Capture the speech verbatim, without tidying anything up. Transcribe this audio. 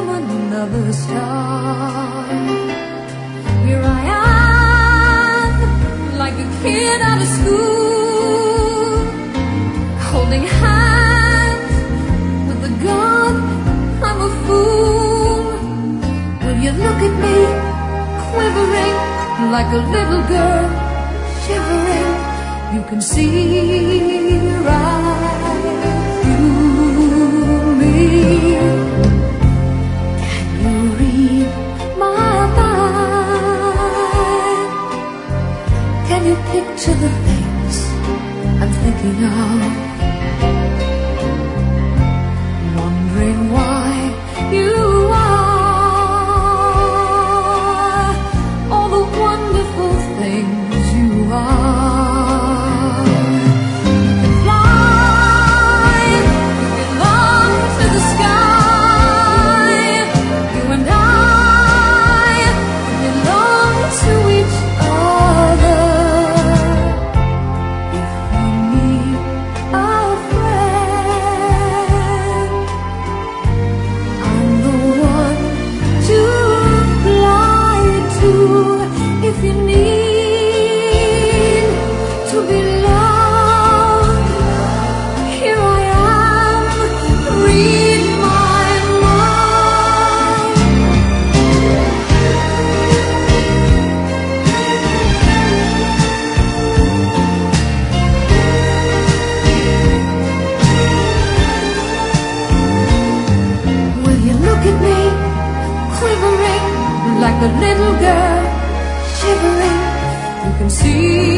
from another star. Here I am, like a kid out of school, holding hands with the God, I'm a fool. Will you look at me, quivering like a little girl, shivering? You can see right through me. Can you read my mind? Can you picture the things I'm thinking of? Wondering why you are all the wonderful things you are. You can fly, you belong to the sky. You and I belong to each other. If you need a friend, I'm the one to fly to. If you need to be loved, here I am, read my mind. Will you look at me, quivering like a little girl, shivering? You can see